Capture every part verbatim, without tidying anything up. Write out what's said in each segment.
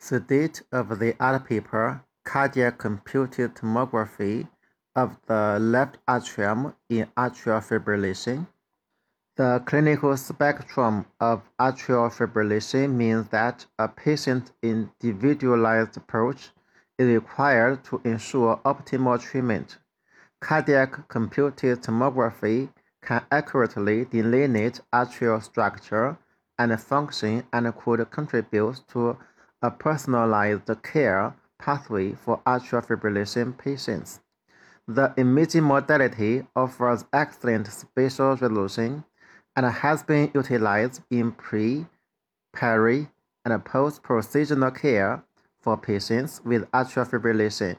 State-of-the-art paper, cardiac computed tomography of the left atrium in atrial fibrillation. The clinical spectrum of atrial fibrillation means that a patient's individualized approach is required to ensure optimal treatment. Cardiac computed tomography can accurately delineate atrial structure and function and could contribute to a personalized care pathway for atrial fibrillation patients. The imaging modality offers excellent spatial resolution and has been utilized in pre, peri, and post-procedural care for patients with atrial fibrillation.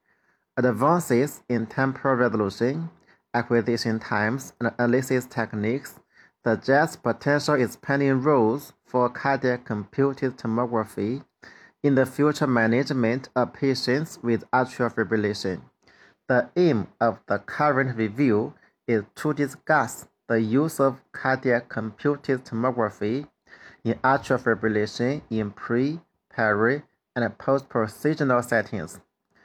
Advances in temporal resolution, acquisition times, and analysis techniques suggest potential expanding roles for cardiac computed tomography in the future management of patients with atrial fibrillation. The aim of the current review is to discuss the use of cardiac computed tomography in atrial fibrillation in pre, peri, and post-procedural settings.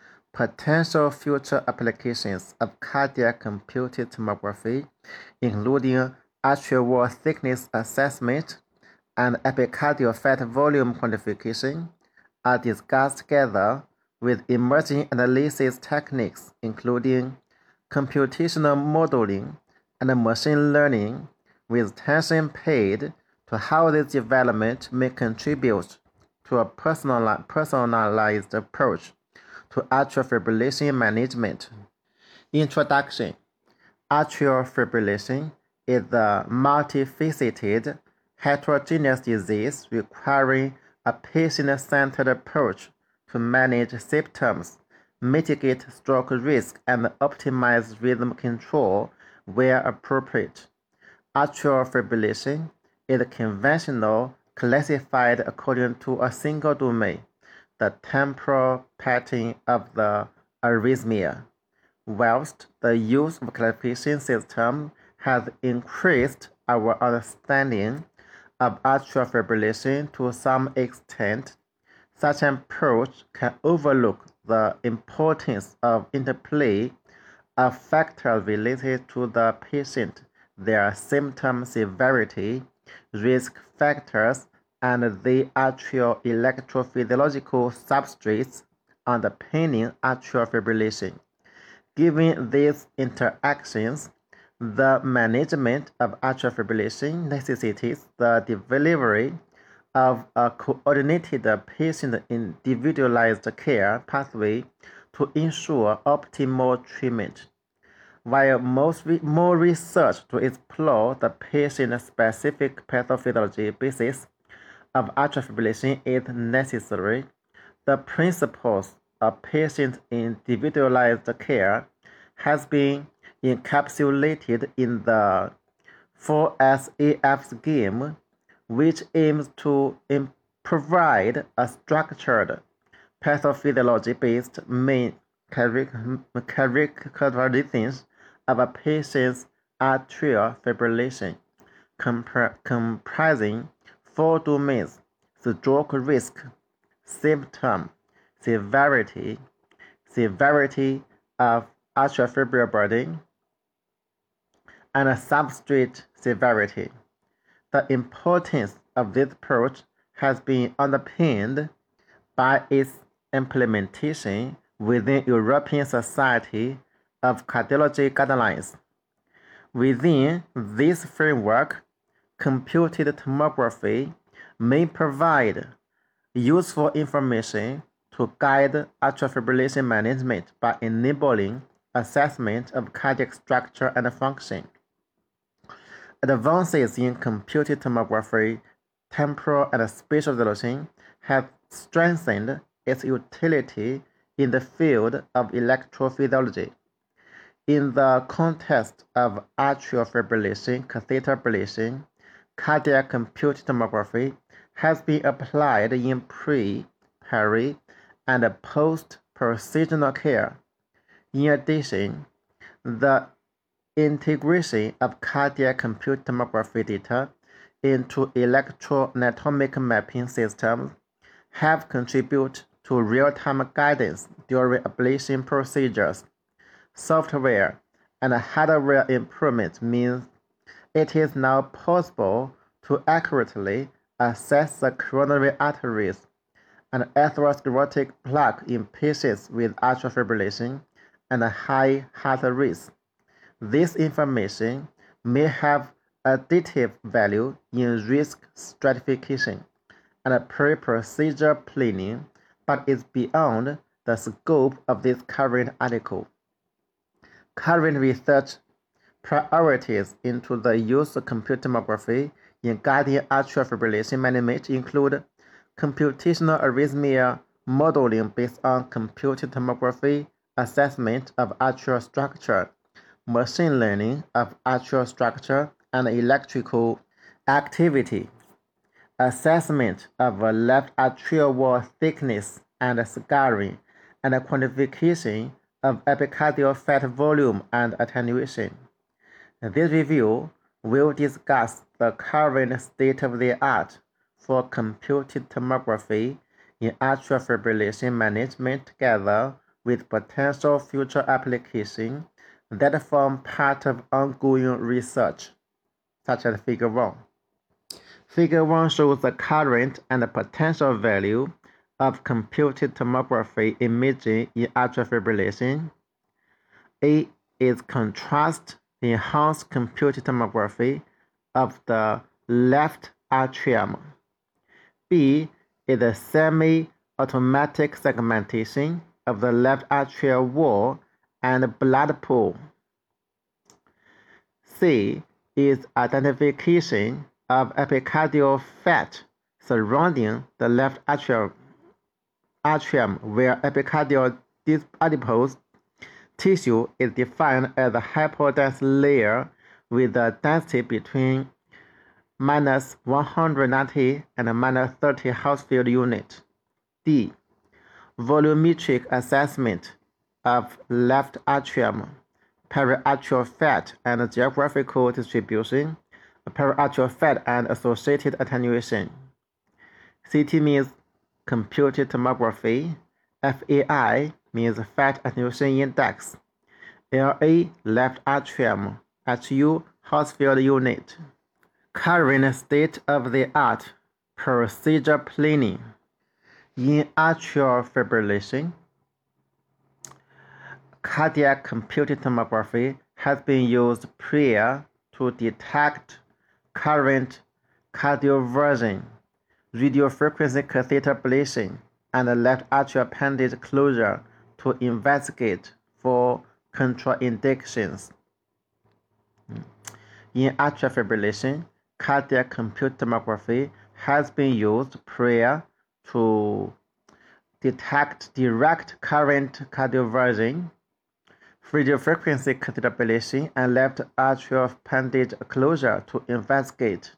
Potential future applications of cardiac computed tomography, including atrial wall thickness assessment and epicardial fat volume quantification, are discussed together with emerging analysis techniques, including computational modeling and machine learning, with attention paid to how this development may contribute to a personalized approach to atrial fibrillation management. Introduction. Atrial fibrillation is a multifaceted, heterogeneous disease requiring a patient-centered approach to manage symptoms, mitigate stroke risk, and optimize rhythm control where appropriate. Atrial fibrillation is conventionally classified according to a single domain, the temporal pattern of the arrhythmia. Whilst the use of classification system has increased our understanding of atrial fibrillation to some extent, such an approach can overlook the importance of interplay of factors related to the patient, their symptom severity, risk factors, and the atrial electrophysiological substrates underpinning atrial fibrillation. Given these interactions, the management of atrial fibrillation necessitates the delivery of a coordinated patient-individualized care pathway to ensure optimal treatment. While most re more research to explore the patient-specific pathophysiology basis of atrial fibrillation is necessary, the principles of patient-individualized care has been encapsulated in the four S A F scheme, which aims to provide a structured pathophysiology-based main characteristics of a patient's atrial fibrillation, comprising four domains: stroke risk, symptom severity, severity of atrial fibrillary burden, and substrate severity. The importance of this approach has been underpinned by its implementation within European Society of Cardiology guidelines. Within this framework, computed tomography may provide useful information to guide atrial fibrillation management by enabling assessment of cardiac structure and function. Advances in computed tomography, temporal and spatial resolution have strengthened its utility in the field of electrophysiology. In the context of atrial fibrillation catheter ablation, cardiac computed tomography has been applied in pre, peri, and post-procedural care. In addition, the integration of cardiac computed tomography data into electroanatomic mapping systems have contributed to real-time guidance during ablation procedures. Software and hardware improvement means it is now possible to accurately assess the coronary arteries and atherosclerotic plaque in patients with atrial fibrillation and high heart rates. This information may have additive value in risk stratification and pre-procedure planning, but is beyond the scope of this current article. Current research priorities into the use of computed tomography in guiding atrial fibrillation management include computational arrhythmia modeling based on computed tomography assessment of atrial structure, machine learning of atrial structure and electrical activity, assessment of left atrial wall thickness and scarring, and quantification of epicardial fat volume and attenuation. This review will discuss the current state of the art for computed tomography in atrial fibrillation management together with potential future applications that form part of ongoing research, such as Figure one. Figure one shows the current and potential value of computed tomography imaging in atrial fibrillation. A is contrast enhanced computed tomography of the left atrium. B is a semi-automatic segmentation of the left atrial wall and blood pool. C is identification of epicardial fat surrounding the left atrium, atrium where epicardial adipose tissue is defined as a hypodense layer with a density between minus one hundred ninety and minus thirty Hounsfield units. D. Volumetric assessment of left atrium, periatrial fat and geographical distribution, periatrial fat and associated attenuation. C T means computed tomography. F A I means fat attenuation index. L A left atrium. H U Hounsfield unit. Current state of the art procedure planning. In atrial fibrillation, cardiac computed tomography has been used prior to detect current cardioversion, radiofrequency catheter ablation, and left atrial appendage closure to investigate for contraindications. In atrial fibrillation, cardiac computed tomography has been used prior to detect direct current cardioversion, radiofrequency catheter ablation, and left atrial appendage closure to investigate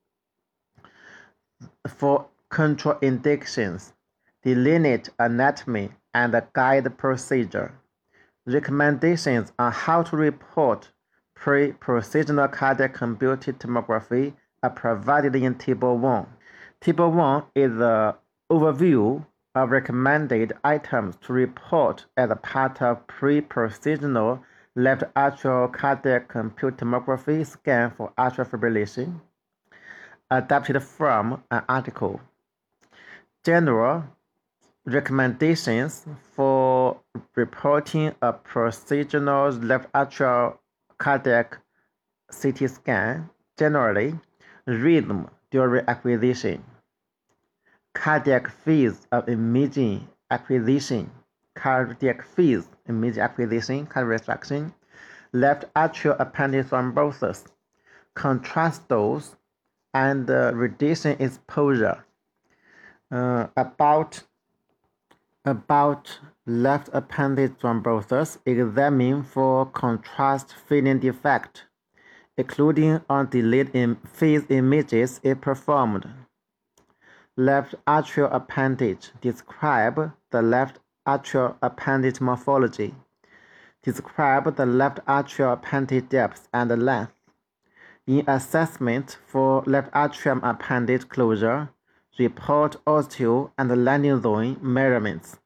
for contraindications, delineate anatomy, and guide procedure. Recommendations on how to report pre-procedural cardiac computed tomography are provided in Table one. Table one is an overview of recommended items to report as a part of pre-procedural left atrial cardiac computed tomography scan for atrial fibrillation, adapted from an article. General recommendations for reporting a procedural left atrial cardiac C T scan. Generally, rhythm during acquisition, cardiac phase of imaging acquisition, cardiac phase imaging acquisition, cardiac restriction, left atrial appendage thrombosis, contrast dose, and uh, radiation exposure. Uh, about about left appendage thrombosis, examine for contrast filling defect, including on delayed in phase images if performed. Left atrial appendage. Describe the left atrial appendage morphology. Describe the left atrial appendage depth and length. In assessment for left atrium appendage closure, report osteo and landing zone measurements.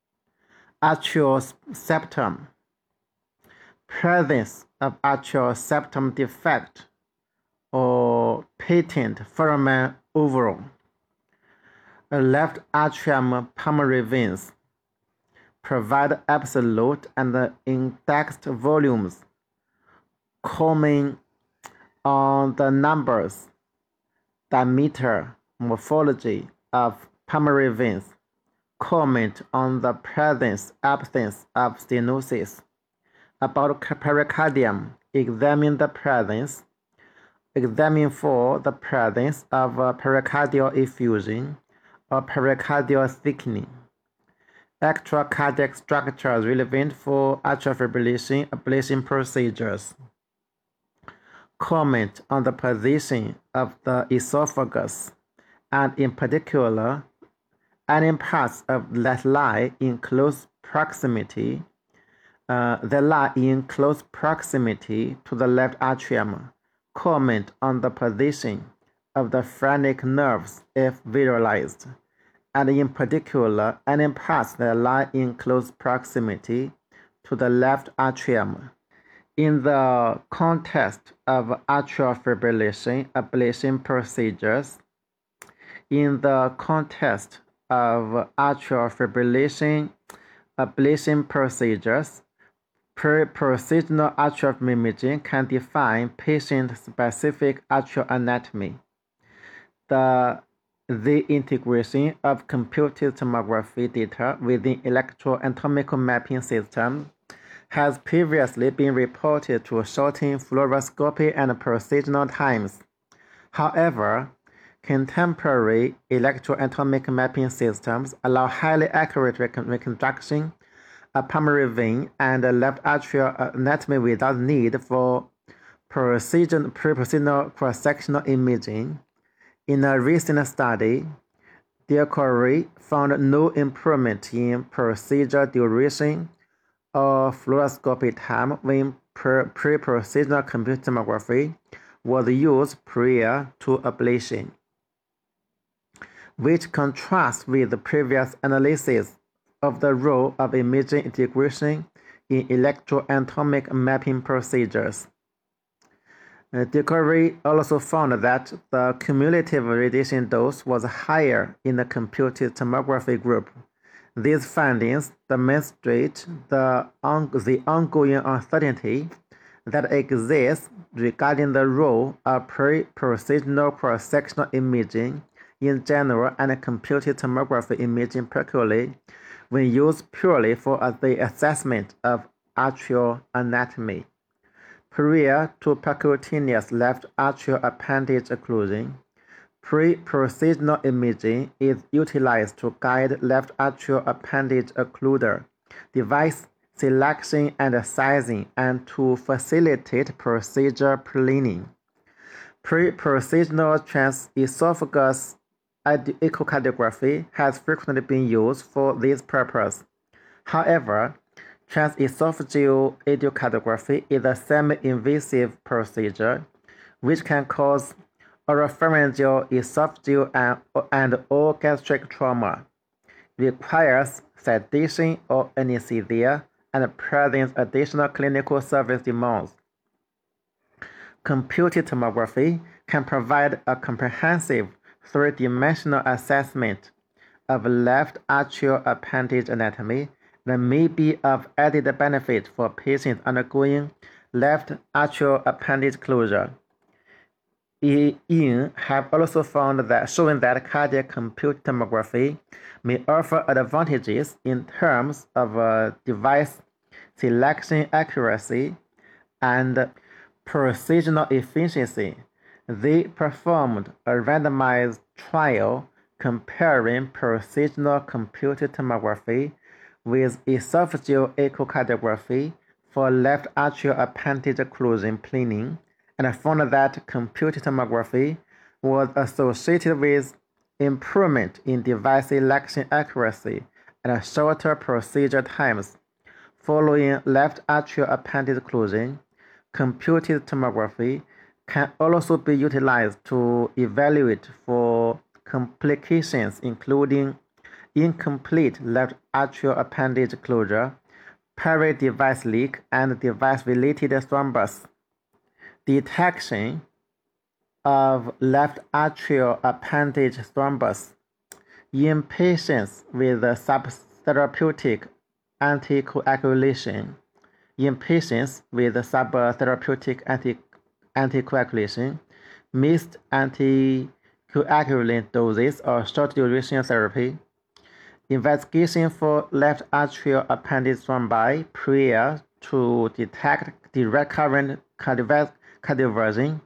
Atrial septum. Presence of atrial septum defect or patent foramen ovale. A left atrium pulmonary veins provide absolute and indexed volumes. Comment on the numbers, diameter, morphology of pulmonary veins. Comment on the presence, absence of stenosis. About pericardium, examine the presence. Examine for the presence of pericardial effusion or pericardial thickening. Extracardiac structures relevant for atrial fibrillation ablation procedures. Comment on the position of the esophagus and in particular any parts of that lie in close proximity uh, that lie in close proximity to the left atrium. Comment on the position of the phrenic nerves if visualized, and in particular any parts that lie in close proximity to the left atrium. In the context of atrial fibrillation ablation procedures, in the context of atrial fibrillation ablation procedures, pre-procedural atrial imaging can define patient-specific atrial anatomy. The, the integration of computed tomography data within electroanatomical mapping systems has previously been reported to shorten fluoroscopy and procedural times. However, contemporary electroanatomic mapping systems allow highly accurate reconstruction of pulmonary vein and left atrial anatomy without need for pre-procedural cross-sectional imaging. In a recent study, Diacori found no improvement in procedure duration or fluoroscopy time when pre-procedural computed tomography was used prior to ablation, which contrasts with the previous analysis of the role of imaging integration in electroanatomic mapping procedures. Uh, Diacori also found that the cumulative radiation dose was higher in the computed tomography group. These findings demonstrate the, on, the ongoing uncertainty that exists regarding the role of pre-procedural cross-sectional imaging in general and computed tomography imaging particularly when used purely for the assessment of atrial anatomy. Prior to percutaneous left atrial appendage occlusion, pre-procedural imaging is utilized to guide left atrial appendage occluder device selection and sizing and to facilitate procedure planning. Pre-procedural transesophageal echocardiography has frequently been used for this purpose. However, transesophageal echocardiography is a semi-invasive procedure which can cause oropharyngeal, esophageal, and, and or gastric trauma, requires sedation or anesthesia, and presents additional clinical service demands. Computed tomography can provide a comprehensive three-dimensional assessment of left atrial appendage anatomy and may be of added benefit for patients undergoing left atrial appendage closure. Yin have also found that showing that cardiac computed tomography may offer advantages in terms of uh, device selection accuracy and procedural efficiency. They performed a randomized trial comparing procedural computed tomography with esophageal echocardiography for left atrial appendage occlusion planning, and found that computed tomography was associated with improvement in device selection accuracy and shorter procedure times. Following left atrial appendage occlusion, computed tomography can also be utilized to evaluate for complications including incomplete left atrial appendage closure, peri-device leak, and device-related thrombus. Detection of left atrial appendage thrombus in patients with subtherapeutic anticoagulation. In patients with subtherapeutic anti anticoagulation, missed anticoagulant doses or short-duration therapy, investigation for left atrial appendage thrombi prior to detect the recurrent cardioversion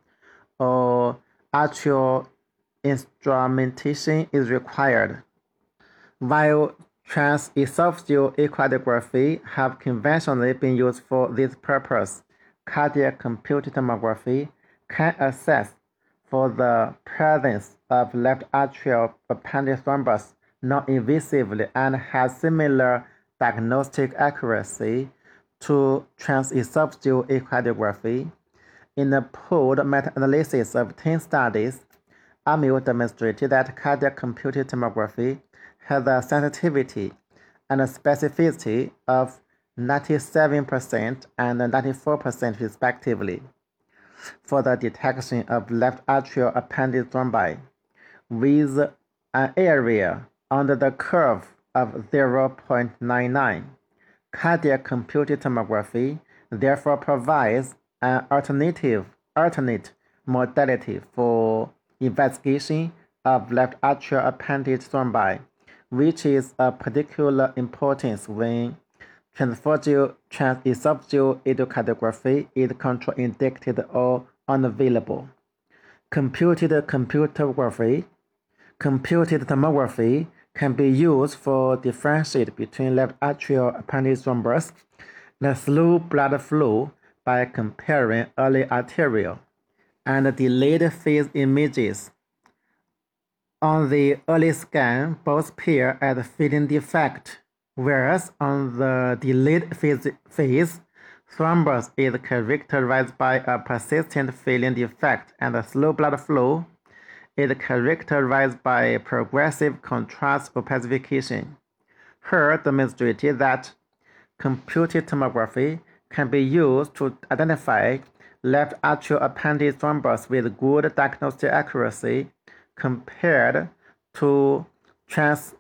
or atrial instrumentation is required. While transesophageal echocardiography have conventionally been used for this purpose, cardiac computed tomography can assess for the presence of left atrial appendage thrombus non-invasively and has similar diagnostic accuracy to transesophageal echocardiography. In a pooled meta-analysis of ten studies, A M U demonstrated that cardiac computed tomography has a sensitivity and a specificity of ninety-seven percent and ninety-four percent respectively for the detection of left atrial appendage thrombi, with an area under the curve of zero point nine nine. Cardiac computed tomography therefore provides an alternative alternate modality for investigation of left atrial appendage thrombi, which is of particular importance when transesophageal echocardiography is contraindicated or unavailable. Computed tomography Computed tomography can be used for differentiate between left atrial appendage thrombus and slow blood flow by comparing early arterial and delayed phase images. On the early scan, both appear as filling defect, whereas on the delayed phase, phase thrombus is characterized by a persistent filling defect, and the slow blood flow is characterized by progressive contrast opacification. Here demonstrated that computed tomography can be used to identify left atrial appendage thrombus with good diagnostic accuracy compared to trans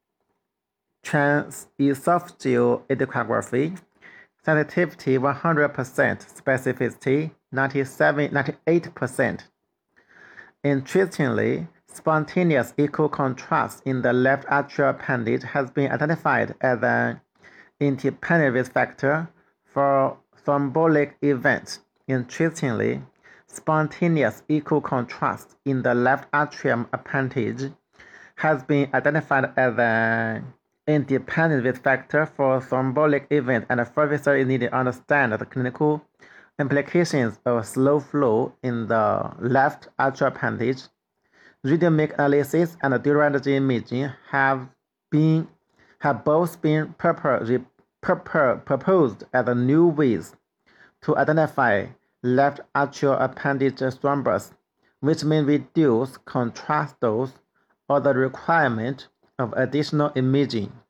transesophageal echocardiography, sensitivity one hundred percent, specificity ninety-seven, ninety-eight percent. Interestingly, spontaneous echo contrast in the left atrial appendage has been identified as an independent risk factor for thrombotic events. Interestingly, spontaneous echo contrast in the left atrium appendage has been identified as an independent risk factor for thrombotic events, and further is needed to understand the clinical implications of slow flow in the left atrial appendage. Rhythmic analysis and dual energy imaging have been have both been proposed as new ways to identify left atrial appendage thrombus, which may reduce contrast dose or the requirement of additional imaging.